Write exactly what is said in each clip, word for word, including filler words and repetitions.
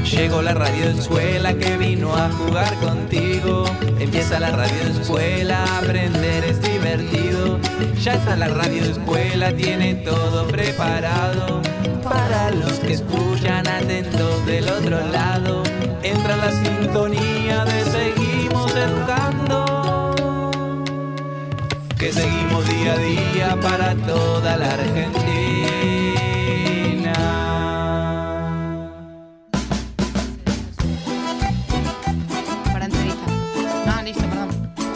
Llegó la radioescuela que vino a jugar contigo. Empieza la radioescuela, aprender es divertido. Ya está la radioescuela, tiene todo preparado. Para los que escuchan atentos del otro lado, entra la sintonía de Seguimos Educando, que seguimos día a día para toda la Argentina. Para entrevista. Ah, listo, perdón.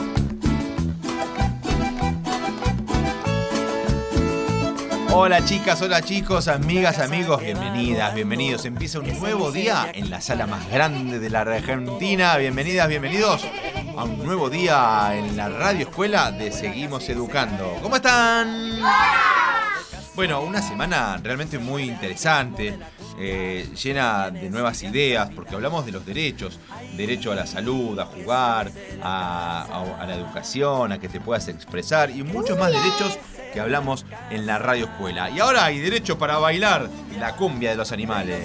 Hola chicas, hola chicos, amigas, amigos, bienvenidas, bienvenidos. Empieza un nuevo día en la sala más grande de la Argentina. Bienvenidas, bienvenidos a un nuevo día en la radio escuela de Seguimos Educando. ¿Cómo están? Bueno, una semana realmente muy interesante, eh, llena de nuevas ideas, porque hablamos de los derechos, derecho a la salud, a jugar, a, a, a la educación, a que te puedas expresar y muchos más derechos que hablamos en la radio escuela. Y ahora hay derecho para bailar la cumbia de los animales.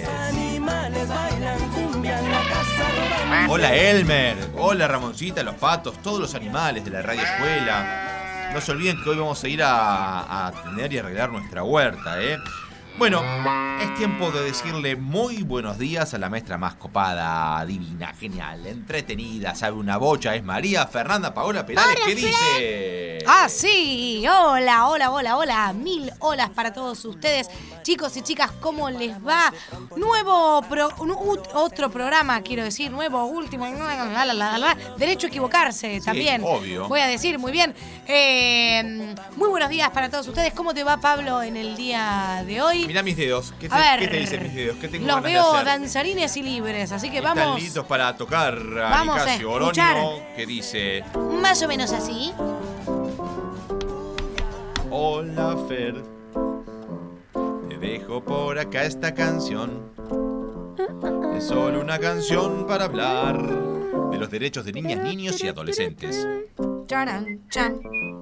Hola Elmer, hola Ramoncita, los patos, todos los animales de la radio escuela. No se olviden que hoy vamos a ir a, a atender y arreglar nuestra huerta, ¿eh? Bueno, es tiempo de decirle muy buenos días a la maestra más copada, divina, genial, entretenida, sabe una bocha, es María Fernanda Paola Perales. ¿Qué dice? Ah, sí, hola, hola, hola, hola, mil holas para todos ustedes. Chicos y chicas, ¿cómo les va? Nuevo, pro, un, otro programa, quiero decir, nuevo, último, la, la, la, la, derecho a equivocarse, sí, también. Obvio. Voy a decir, muy bien. Eh, muy buenos días para todos ustedes. ¿Cómo te va, Pablo, en el día de hoy? Mirá mis dedos. ¿Qué te, a ver, ¿qué te dicen mis dedos? ¿Qué tengo los ganas veo de hacer? danzarines y libres, así que Están vamos. listos para tocar a Vamos a Nicasio escuchar. Oroño, que dice: Más o menos así. Hola Fer, te dejo por acá esta canción. Es solo una canción para hablar de los derechos de niñas, niños y adolescentes. Charan, chan.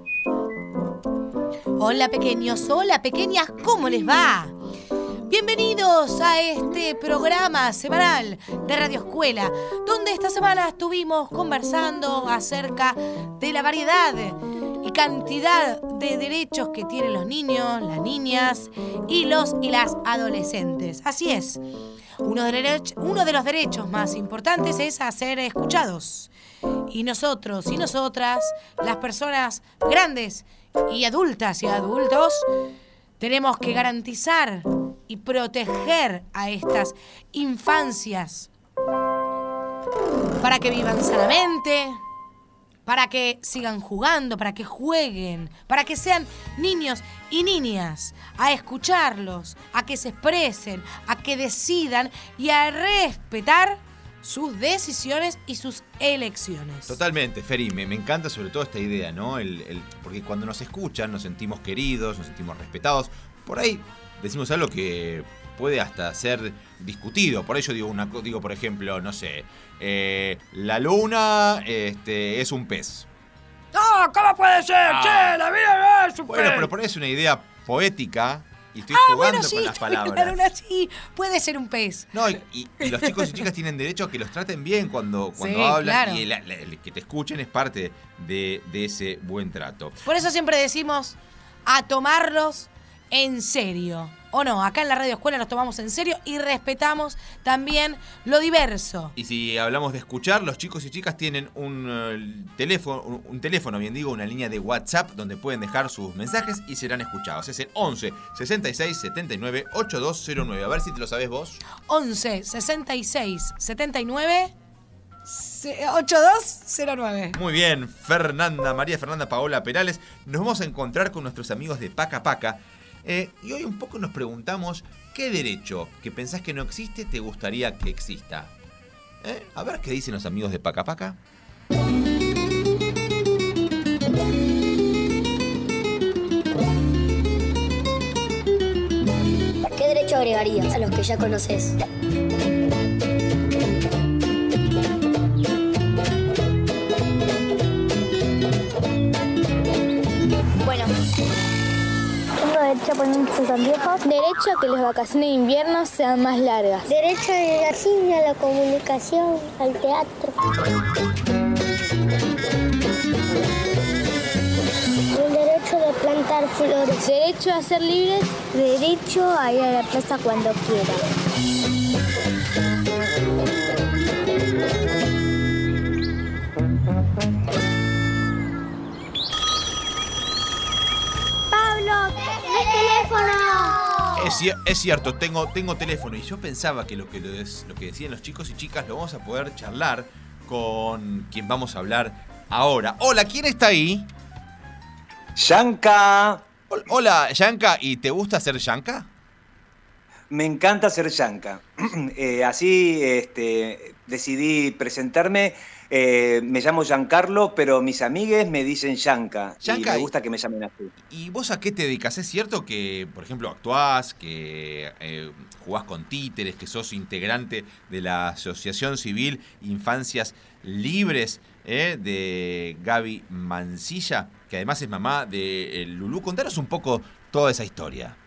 Hola pequeños, hola pequeñas, ¿cómo les va? Bienvenidos a este programa semanal de Radio Escuela, donde esta semana estuvimos conversando acerca de la variedad y cantidad de derechos que tienen los niños, las niñas y los y las adolescentes. Así es, uno de, derech- uno de los derechos más importantes es a ser escuchados. Y nosotros y nosotras, las personas grandes y adultas y adultos, tenemos que garantizar y proteger a estas infancias para que vivan sanamente, para que sigan jugando, para que jueguen, para que sean niños y niñas, a escucharlos, a que se expresen, a que decidan y a respetar sus decisiones y sus elecciones. Totalmente, Feri, me, me encanta sobre todo esta idea, ¿no? El, el, porque cuando nos escuchan nos sentimos queridos, nos sentimos respetados. Por ahí decimos algo que puede hasta ser discutido. Por ello digo, una, digo por ejemplo, no sé, eh, la luna este, es un pez. ¡No! ¿Cómo puede ser? Ah. ¡Che! ¡La vida es un Bueno, pez! pero por ahí es una idea poética y estoy ah, jugando bueno, sí, con las palabras. La luna sí, puede ser un pez. No, y, y, y los chicos y chicas tienen derecho a que los traten bien cuando, cuando Sí, hablan, claro. y el, el- el que te escuchen es parte de, de ese buen trato. Por eso siempre decimos a tomarlos en serio. O no, acá en la Radio Escuela nos tomamos en serio y respetamos también lo diverso. Y si hablamos de escuchar, los chicos y chicas tienen un uh, teléfono, un, un teléfono, bien digo, una línea de WhatsApp donde pueden dejar sus mensajes y serán escuchados. Es el once, sesenta y seis, setenta y nueve, ochenta y dos cero nueve. A ver si te lo sabes vos. once, sesenta y seis, setenta y nueve, ochenta y dos cero nueve. Muy bien, Fernanda, María Fernanda Paola Perales. Nos vamos a encontrar con nuestros amigos de Paca Paca. Eh, y hoy un poco nos preguntamos qué derecho que pensás que no existe te gustaría que exista. ¿Eh? A ver qué dicen los amigos de Paca Paca. ¿Qué derecho agregarías a los que ya conoces? Bueno, uno de Derecho a poner que sean viejos. Derecho a que las vacaciones de invierno sean más largas. Derecho al cine, a la comunicación, al teatro. El derecho de plantar flores. Derecho a ser libres. Derecho a ir a la plaza cuando quiera. ¡Pablo! ¡El teléfono! Es, cier- es cierto, tengo, tengo teléfono y yo pensaba que lo que, lo, es- lo que decían los chicos y chicas lo vamos a poder charlar con quien vamos a hablar ahora. Hola, ¿quién está ahí? Yanka, Hol- Hola, Yanka, ¿y te gusta ser Yanka? me encanta ser Yanka. Eh, así este, decidí presentarme. Eh, me llamo Giancarlo, pero mis amigues me dicen Yanka. Y Yanka, me y- gusta que me llamen así. ¿Y vos a qué te dedicas? ¿Es cierto que, por ejemplo, actuás, que eh, jugás con títeres, que sos integrante de la Asociación Civil Infancias Libres eh, de Gaby Mancilla, que además es mamá de eh, Lulú? Contanos un poco toda esa historia.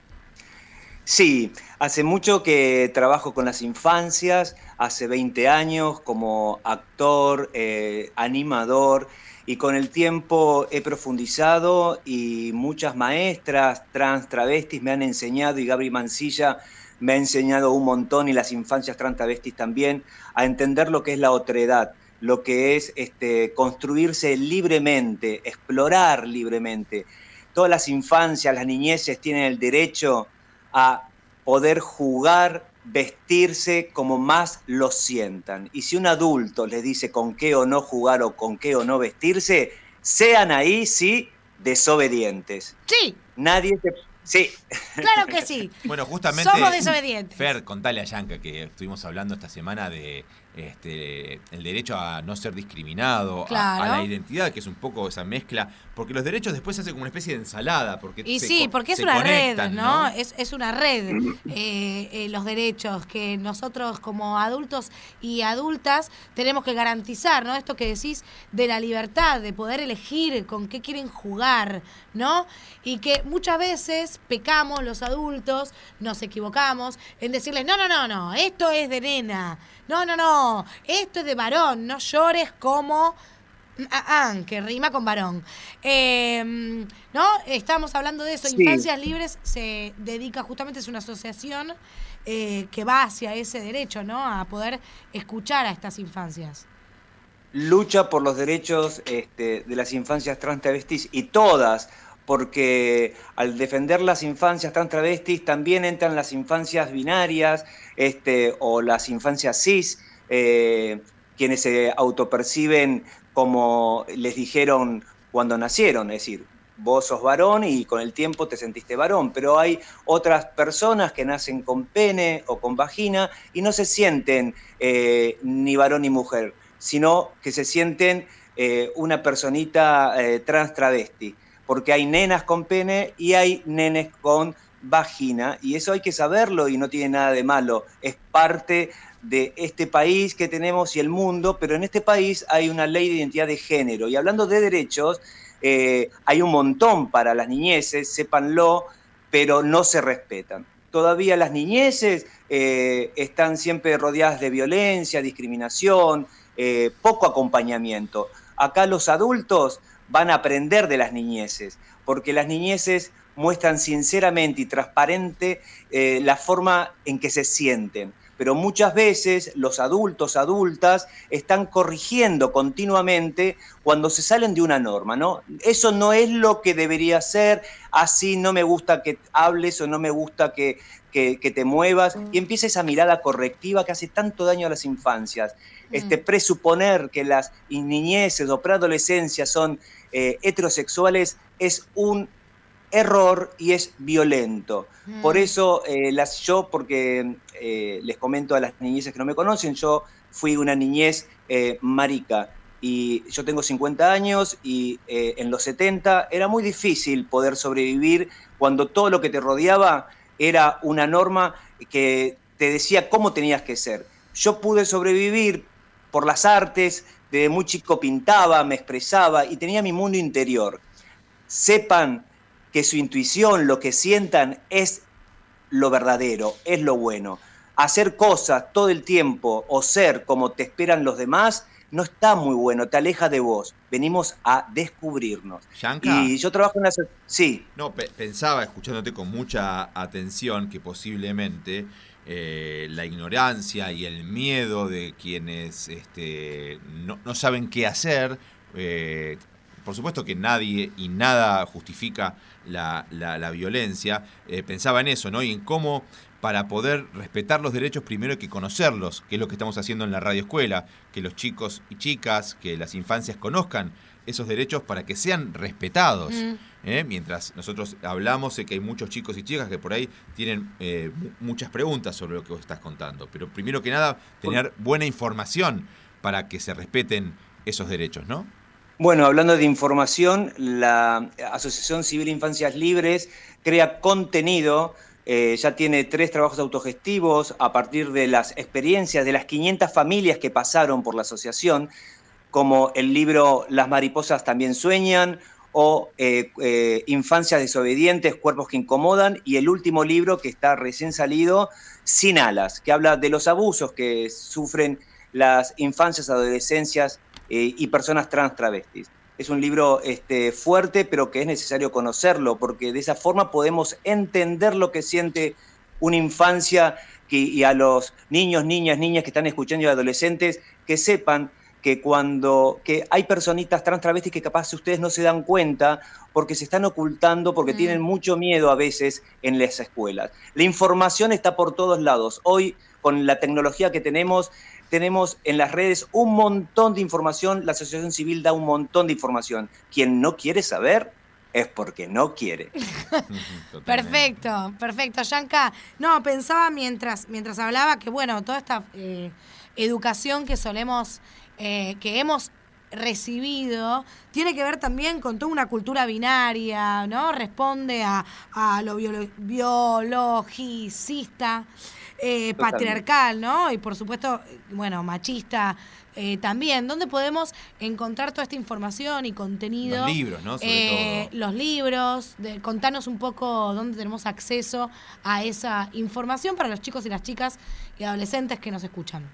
Sí, hace mucho que trabajo con las infancias, hace veinte años como actor, eh, animador, y con el tiempo he profundizado y muchas maestras trans travestis me han enseñado, y Gaby Mancilla me ha enseñado un montón, y las infancias trans travestis también, a entender lo que es la otredad, lo que es este, construirse libremente, explorar libremente. Todas las infancias, las niñeces tienen el derecho a poder jugar, vestirse como más lo sientan. Y si un adulto les dice con qué o no jugar o con qué o no vestirse, sean ahí, sí, desobedientes. Sí, Nadie se... Sí. claro que sí. Bueno, justamente, Somos desobedientes. Fer, contale a Yanka que estuvimos hablando esta semana de este, el derecho a no ser discriminado, a- Claro. a, la identidad, que es un poco esa mezcla, porque los derechos después se hacen como una especie de ensalada. Porque Y se sí, co- porque es se una conectan, red, ¿no? Es, es una red, eh, eh, los derechos que nosotros como adultos y adultas tenemos que garantizar, ¿no? Esto que decís de la libertad, de poder elegir con qué quieren jugar, ¿no? Y que muchas veces pecamos los adultos, nos equivocamos en decirles, no, no, no, no, esto es de nena, no, no, no, esto es de varón, no llores como... Ah, ah, que rima con varón. Eh, ¿No? Estamos hablando de eso. Sí. Infancias Libres se dedica justamente, es una asociación eh, que va hacia ese derecho, ¿no? A poder escuchar a estas infancias. Lucha por los derechos este, de las infancias trans travestis, y todas, porque al defender las infancias trans travestis también entran las infancias binarias este, o las infancias cis, eh, quienes se autoperciben como les dijeron cuando nacieron, es decir, vos sos varón y con el tiempo te sentiste varón, pero hay otras personas que nacen con pene o con vagina y no se sienten eh, ni varón ni mujer, sino que se sienten eh, una personita eh, trans travesti, porque hay nenas con pene y hay nenes con vagina, y eso hay que saberlo y no tiene nada de malo, es parte de este país que tenemos y el mundo, pero en este país hay una ley de identidad de género, y hablando de derechos, eh, hay un montón para las niñeces, sépanlo, pero no se respetan. Todavía las niñeces eh, están siempre rodeadas de violencia, discriminación, eh, poco acompañamiento. Acá los adultos van a aprender de las niñeces, porque las niñeces muestran sinceramente y transparente eh, la forma en que se sienten. Pero muchas veces los adultos, adultas, están corrigiendo continuamente cuando se salen de una norma, ¿no? Eso no es lo que debería ser, así no me gusta que hables o no me gusta que, que, que te muevas, y empieza esa mirada correctiva que hace tanto daño a las infancias. Este, presuponer que las niñeces o preadolescencias son eh, heterosexuales es un error y es violento. Mm. Por eso eh, las, yo, porque eh, les comento a las niñeces que no me conocen, yo fui una niñez eh, marica, y yo tengo cincuenta años, y eh, en los setenta era muy difícil poder sobrevivir cuando todo lo que te rodeaba era una norma que te decía cómo tenías que ser. Yo pude sobrevivir por las artes, desde muy chico pintaba, me expresaba y tenía mi mundo interior. Sepan que su intuición, lo que sientan es lo verdadero, es lo bueno. Hacer cosas todo el tiempo o ser como te esperan los demás no está muy bueno, te aleja de vos. Venimos a descubrirnos. Yanka. Y yo trabajo en la... Sí. No, pe- pensaba, escuchándote con mucha atención, que posiblemente eh, la ignorancia y el miedo de quienes este, no, no saben qué hacer, eh, por supuesto que nadie y nada justifica la, la, la violencia, eh, pensaba en eso, ¿no? Y en cómo... para poder respetar los derechos primero hay que conocerlos, que es lo que estamos haciendo en la Radio Escuela, que los chicos y chicas, que las infancias conozcan esos derechos para que sean respetados. Mm. ¿Eh? Mientras nosotros hablamos, sé que hay muchos chicos y chicas que por ahí tienen eh, muchas preguntas sobre lo que vos estás contando, pero primero que nada, tener buena información para que se respeten esos derechos, ¿no? Bueno, hablando de información, la Asociación Civil Infancias Libres crea contenido. Eh, ya tiene tres trabajos autogestivos a partir de las experiencias de las quinientas familias que pasaron por la asociación, como el libro Las mariposas también sueñan, o eh, eh, Infancias desobedientes, cuerpos que incomodan, y el último libro que está recién salido, Sin alas, que habla de los abusos que sufren las infancias, adolescencias eh, y personas trans travestis. Es un libro este, fuerte, pero que es necesario conocerlo, porque de esa forma podemos entender lo que siente una infancia que, y a los niños, niñas, niñas que están escuchando y adolescentes, que sepan que cuando que hay personitas trans travestis que capaz ustedes no se dan cuenta porque se están ocultando, porque mm. tienen mucho miedo a veces en las escuelas. La información está por todos lados. Hoy, con la tecnología que tenemos, tenemos en las redes un montón de información, la asociación civil da un montón de información. Quien no quiere saber es porque no quiere. Perfecto, perfecto, Yanka. No, pensaba mientras, mientras hablaba que, bueno, toda esta eh, educación que solemos, eh, que hemos recibido, tiene que ver también con toda una cultura binaria, ¿no? Responde a, a lo biolo- biologicista, eh, patriarcal, ¿no? Y por supuesto, bueno, machista eh, también. ¿Dónde podemos encontrar toda esta información y contenido? Los libros, ¿no? Sobre eh, todo. Los libros. De, contanos un poco dónde tenemos acceso a esa información para los chicos y las chicas y adolescentes que nos escuchan.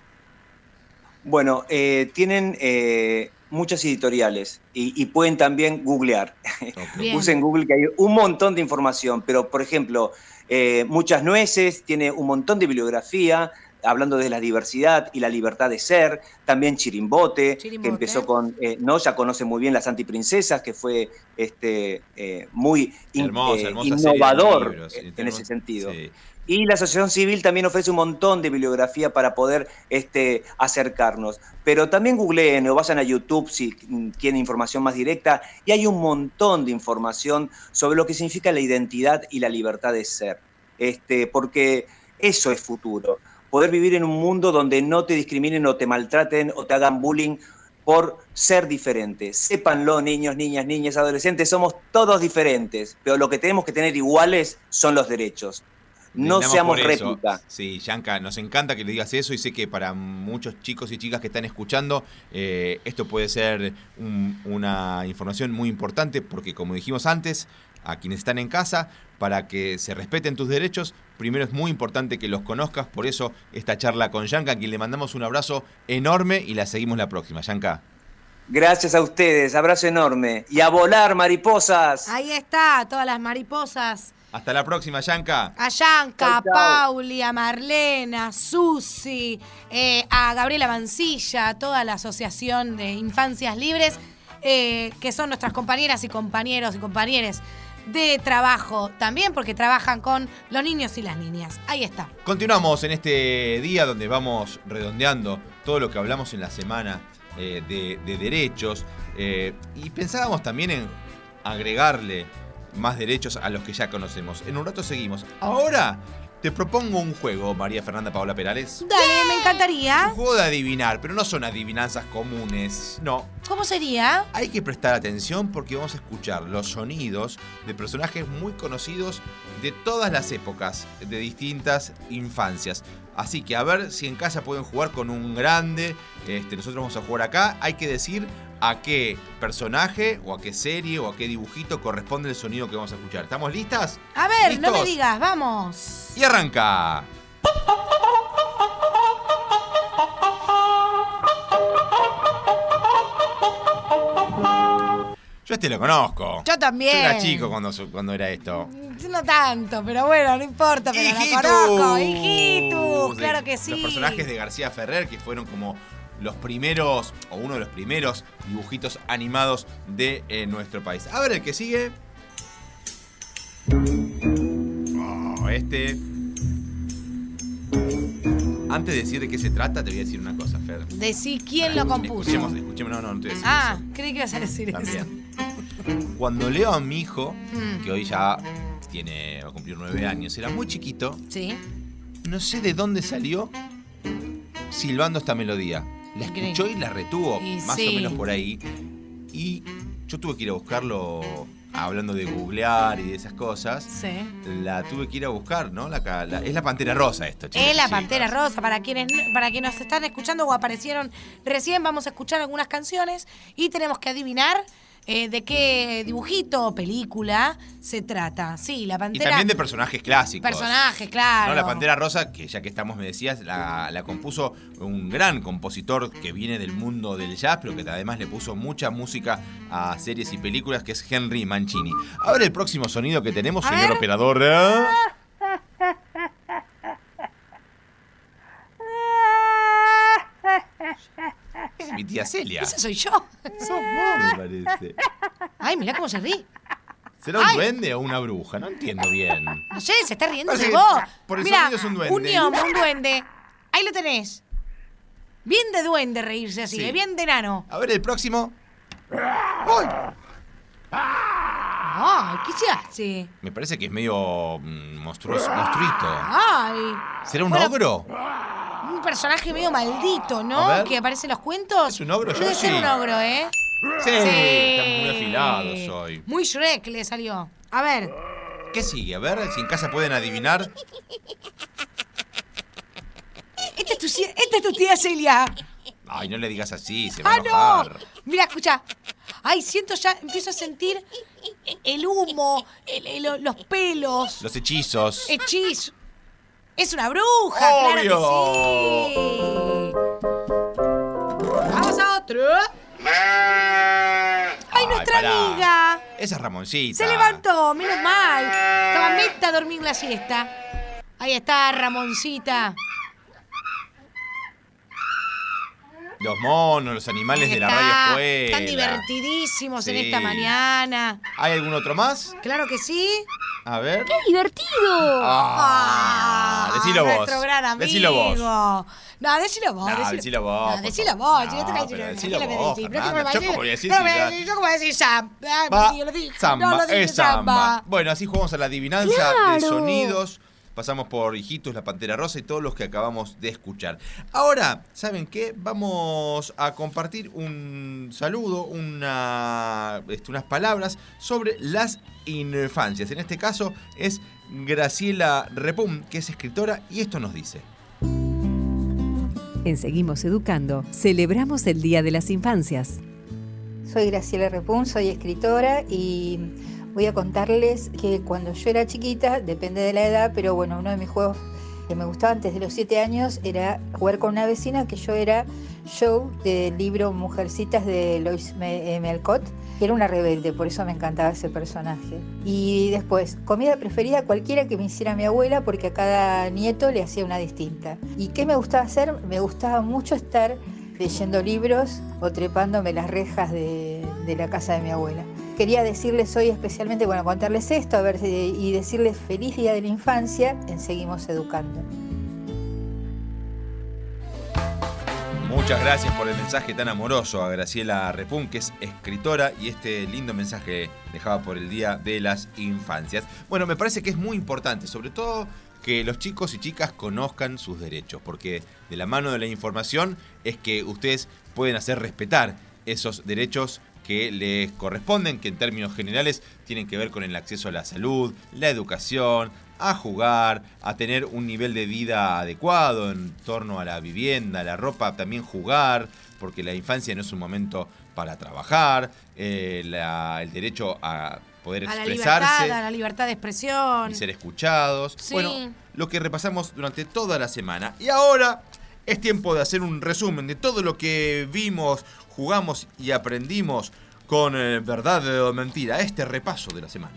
Bueno, eh, tienen eh, muchas editoriales y, y pueden también googlear. Okay. Usen Google, que hay un montón de información, pero por ejemplo, eh, Muchas Nueces tiene un montón de bibliografía hablando de la diversidad y la libertad de ser. También Chirimbote, Chirimbote. que empezó con, eh, no, ya conoce muy bien las antiprincesas, que fue este, eh, muy in, hermosa, eh, hermosa innovador libros, en, en ese sentido. Sí. Y la asociación civil también ofrece un montón de bibliografía para poder este, acercarnos. Pero también googleen o vayan a YouTube si quieren información más directa. Y hay un montón de información sobre lo que significa la identidad y la libertad de ser. Este, porque eso es futuro. Poder vivir en un mundo donde no te discriminen o te maltraten o te hagan bullying por ser diferente. Sépanlo, niños, niñas, niñas, adolescentes, somos todos diferentes. Pero lo que tenemos que tener iguales son los derechos. No seamos réplica. Sí, Yanka, nos encanta que le digas eso y sé que para muchos chicos y chicas que están escuchando eh, esto puede ser un, una información muy importante porque, como dijimos antes, a quienes están en casa, para que se respeten tus derechos, primero es muy importante que los conozcas. Por eso esta charla con Yanka, a quien le mandamos un abrazo enorme y la seguimos la próxima. Yanka. Gracias a ustedes, abrazo enorme. Y a volar, mariposas. Ahí está, todas las mariposas. Hasta la próxima, Yanka. A Yanka, a Pauli, a Marlena, a Susi, eh, a Gabriela Mancilla, a toda la Asociación de Infancias Libres, eh, que son nuestras compañeras y compañeros y compañeres de trabajo también, porque trabajan con los niños y las niñas. Ahí está. Continuamos en este día donde vamos redondeando todo lo que hablamos en la semana eh, de, de derechos eh, y pensábamos también en agregarle más derechos a los que ya conocemos. En un rato seguimos. Ahora te propongo un juego, María Fernanda Paola Perales. Dale, me encantaría. Un juego de adivinar, pero no son adivinanzas comunes, no. ¿Cómo sería? Hay que prestar atención porque vamos a escuchar los sonidos de personajes muy conocidos de todas las épocas, de distintas infancias. Así que a ver si en casa pueden jugar con un grande. Este, nosotros vamos a jugar acá. Hay que decir a qué personaje o a qué serie o a qué dibujito corresponde el sonido que vamos a escuchar. ¿Estamos listas? A ver, ¿Listos? no me digas, vamos. Y arranca. Yo este lo conozco. Yo también. Yo era chico cuando, cuando era esto. No tanto, pero bueno, no importa, pero ¡Hijitus! la conozco. ¡Hijitus! Claro que sí. Los personajes de García Ferrer, que fueron como los primeros, o uno de los primeros dibujitos animados de eh, nuestro país. A ver el que sigue. Oh, este. Antes de decir de qué se trata, te voy a decir una cosa, Fer. Decí quién lo compuso. Escuchemos, escuchemos, no, no, no te voy a decir Ah, eso. creí que ibas a decir También. eso. Cuando leo a mi hijo, Mm. que hoy ya tiene, va a cumplir nueve años, era muy chiquito, Sí. no sé de dónde salió silbando esta melodía. La Increíble. escuchó y la retuvo, Y más sí. o menos por ahí. Y yo tuve que ir a buscarlo, hablando de googlear y de esas cosas. Sí. La tuve que ir a buscar, ¿no? La, ca- la- es la Pantera Rosa esto, chicos. Es la chicas. Pantera Rosa. Para quienes, para quienes nos están escuchando o aparecieron recién, vamos a escuchar algunas canciones y tenemos que adivinar eh, de qué dibujito o película se trata. Sí, la Y Pantera... también de personajes clásicos. Personajes, claro. No, la Pantera Rosa, que ya que estamos, me decías, la, la compuso un gran compositor que viene del mundo del jazz, pero que además le puso mucha música a series y películas, que es Henry Mancini. Ahora el próximo sonido que tenemos, A señor ver. operador. ¿eh? Es mi tía Celia. Esa soy yo. Sos vos, me parece. Ay, mirá cómo se ríe. ¿Será un Ay. duende o una bruja? No entiendo bien. No sé, se está riendo Parece de que vos. por el Mirá, sonido es un duende. un gnomo, un duende. Ahí lo tenés. Bien de duende reírse así, Sí. eh, bien de nano. A ver el próximo. Ay, ¿qué se hace? Me parece que es medio mm, monstruoso, monstruito. Ay. ¿Será un Bueno, ogro? Un personaje medio maldito, A ¿no? ver. Que aparece en los cuentos. ¿Es un ogro, Debe Yoshi? ser un ogro, ¿eh? Sí, estamos muy afilados hoy. Muy Shrek le salió. A ver. ¿Qué sigue? A ver, si en casa pueden adivinar. Esta es tu, cie- esta es tu tía Celia. Ay, no le digas así, se va a ¡Ah, no! enojar. Mira, escucha. Ay, siento ya, empiezo a sentir el humo, el- el- los pelos, Los hechizos. hechizo. Es una bruja, ¡Obvio! claro que sí. Vamos a otro. Ay, nuestra pará. amiga. Esa es Ramoncita. Se levantó, menos mal. Estaba meta a dormir la siesta. Ahí está, Ramoncita. Los monos, los animales Ahí de la está. radio escuela. Están divertidísimos en Sí. esta mañana. ¿Hay algún otro más? Claro que sí. A ver. ¡Divertido! Ah, decilo vos. Nuestro gran amigo. Decilo vos. No, decilo vos. No, decilo vos, No, por decilo favor. vos. Yo te No, voy a pero decir. decilo ¿qué le voy a vos, decir? Fernanda. ¿Qué le voy a Yo decir? cómo voy a decir No, si me- ya- Yo como voy a decir Sam. Ah, Va, yo lo dije. samba, No, lo dije es samba. samba. Bueno, así jugamos a la adivinanza Claro. de sonidos. Pasamos por Hijitus, la Pantera Rosa y todos los que acabamos de escuchar. Ahora, ¿saben qué? Vamos a compartir un saludo, una, este, unas palabras sobre las infancias. En este caso es Graciela Repum, que es escritora, y esto nos dice. En Seguimos Educando, celebramos el Día de las Infancias. Soy Graciela Repun, soy escritora y voy a contarles que cuando yo era chiquita, depende de la edad, pero bueno, uno de mis juegos que me gustaba antes de los siete años era jugar con una vecina que yo era Joe del libro Mujercitas de Lois Me- eh, Melcott, que era una rebelde, por eso me encantaba ese personaje. Y después, comida preferida cualquiera que me hiciera mi abuela, porque a cada nieto le hacía una distinta. ¿Y qué me gustaba hacer? Me gustaba mucho estar leyendo libros o trepándome las rejas de, de la casa de mi abuela. Quería decirles hoy especialmente, bueno, contarles esto, a ver, si- y decirles feliz Día de la Infancia en Seguimos Educando. Muchas gracias por el mensaje tan amoroso a Graciela Repun, que es escritora, y este lindo mensaje dejaba por el Día de las Infancias. Bueno, me parece que es muy importante, sobre todo que los chicos y chicas conozcan sus derechos, porque de la mano de la información es que ustedes pueden hacer respetar esos derechos que les corresponden, que en términos generales tienen que ver con el acceso a la salud, la educación, a jugar, a tener un nivel de vida adecuado en torno a la vivienda, la ropa, también jugar, porque la infancia no es un momento para trabajar, eh, la, el derecho a poder a expresarse, la libertad, a la libertad de expresión y ser escuchados. Sí. Bueno, lo que repasamos durante toda la semana. Y ahora es tiempo de hacer un resumen de todo lo que vimos, jugamos y aprendimos con eh, verdad o mentira. Este repaso de la semana.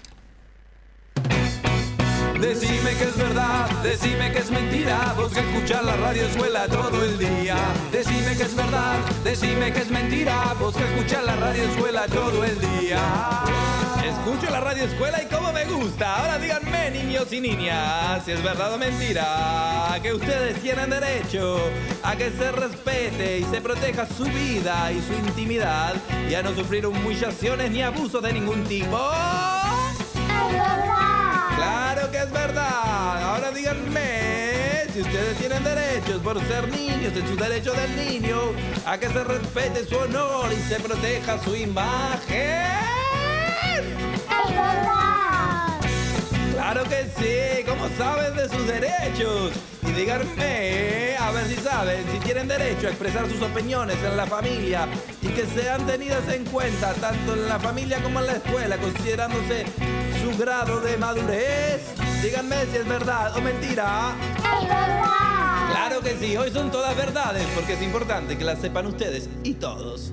Decime que es verdad, decime que es mentira, vos que escuchás la radio escuela todo el día. Decime que es verdad, decime que es mentira, vos que escuchás la radio escuela todo el día. Escucho la radio escuela y cómo me gusta. Ahora díganme, niños y niñas, si es verdad o mentira, que ustedes tienen derecho a que se respete y se proteja su vida y su intimidad y a no sufrir humillaciones ni abusos de ningún tipo. ¡Claro que es verdad! Ahora díganme si ustedes tienen derechos por ser niños, en su derecho del niño, a que se respete su honor y se proteja su imagen. ¡Es verdad! ¡Claro que sí! ¿Cómo saben de sus derechos? Y díganme, a ver si saben, si tienen derecho a expresar sus opiniones en la familia y que sean tenidas en cuenta tanto en la familia como en la escuela, considerándose su grado de madurez. Díganme si es verdad o mentira. ¡Es verdad! Claro que sí, hoy son todas verdades porque es importante que las sepan ustedes y todos.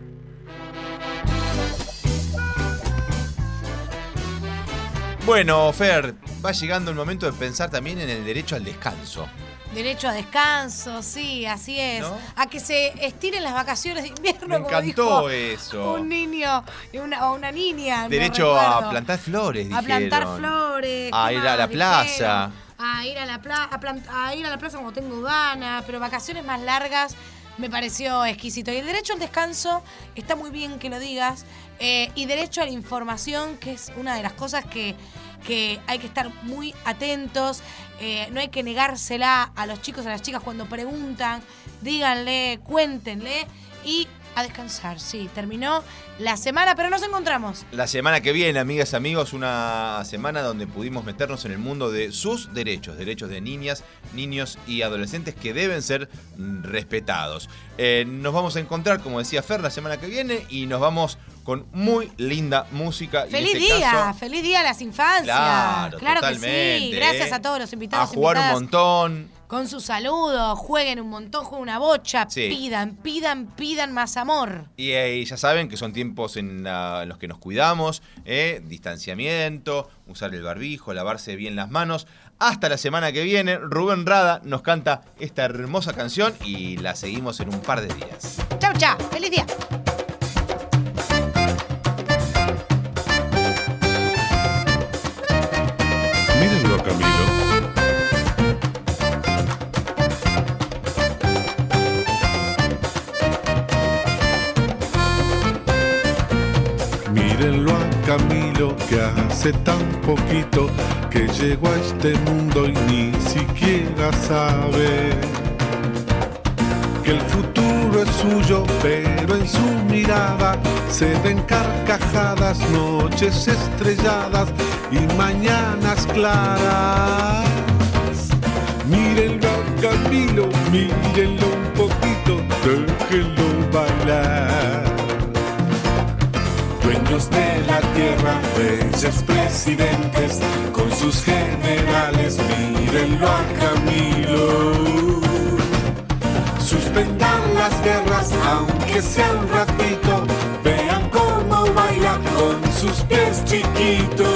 Bueno, Fer, va llegando el momento de pensar también en el derecho al descanso. Derecho a descanso, sí, así es. ¿No? A que se estiren las vacaciones de invierno, Me como encantó dijo eso. un niño y una, o una niña. Derecho no a recuerdo. plantar flores, A plantar dijeron. flores. A ¿qué ir a más la plaza. dijeron? A ir a la, pla- a, plant- a ir a la plaza como tengo ganas, pero vacaciones más largas me pareció exquisito. Y el derecho al descanso, está muy bien que lo digas, eh, y derecho a la información, que es una de las cosas que, que hay que estar muy atentos, eh, no hay que negársela a los chicos, a las chicas cuando preguntan, díganle, cuéntenle y a descansar. Sí, terminó la semana, pero nos encontramos. La semana que viene, amigas y amigos, una semana donde pudimos meternos en el mundo de sus derechos, derechos de niñas, niños y adolescentes que deben ser respetados. Eh, nos vamos a encontrar, como decía Fer, la semana que viene y nos vamos con muy linda música. ¡Feliz y en este día! caso, ¡Feliz día a las infancias! Claro, claro que totalmente, sí. Gracias ¿eh? a todos los invitados. A jugar un invitadas. montón. Con sus saludos, jueguen un montón, jueguen una bocha, Sí. pidan, pidan, pidan más amor. Y, eh, ya saben que son tiempos en, la- en los que nos cuidamos, eh, distanciamiento, usar el barbijo, lavarse bien las manos. Hasta la semana que viene, Rubén Rada nos canta esta hermosa canción y la seguimos en un par de días. Chau, chau, feliz día. Mírenlo a Camilo. Mírenlo a Camilo que hace tan poquito que llegó a este mundo y ni siquiera sabe que el futuro es suyo, pero en su mirada se ven carcajadas, noches estrelladas y mañanas claras. Mírenlo a Camilo, mírenlo un poquito, déjenlo bailar. Dueños de la tierra, reyes, presidentes, con sus generales, mírenlo a Camilo. Suspendan las guerras, aunque sea un ratito, vean cómo baila con sus pies chiquitos.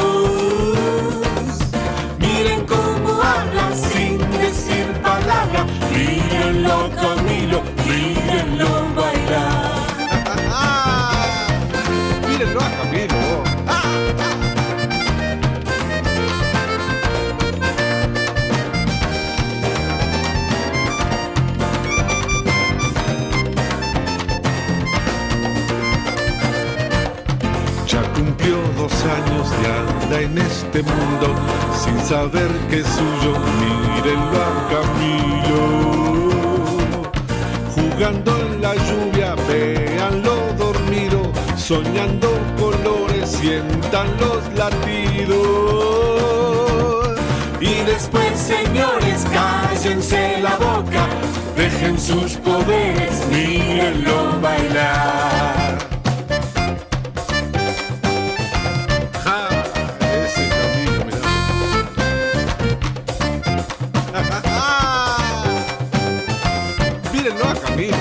Miren cómo habla sin decir palabra, mírenlo a Camilo, mírenlo bailar. Mírenlo a Camilo. ¡Ah! Ya cumplió dos años y anda en este mundo sin saber que es suyo. Mírenlo a Camilo. Jugando en la lluvia, véanlo dormido, soñando colores, sientan los latidos. dejen sus poderes, mírenlo bailar. Ja, ese Camilo, mirá. Mírenlo a Camilo.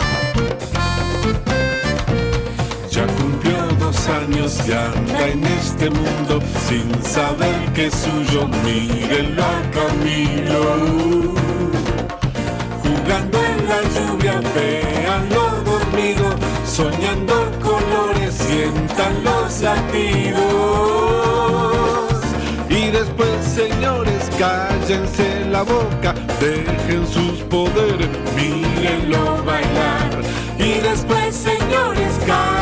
Ya cumplió dos años y anda en este mundo sin saber que es suyo, mírenlo a Camilo. Jugando en la lluvia, véanlo dormido, soñando colores, sientan los latidos. Y después, señores, cállense la boca, dejen sus poderes, mírenlo bailar. Y después, señores, cállense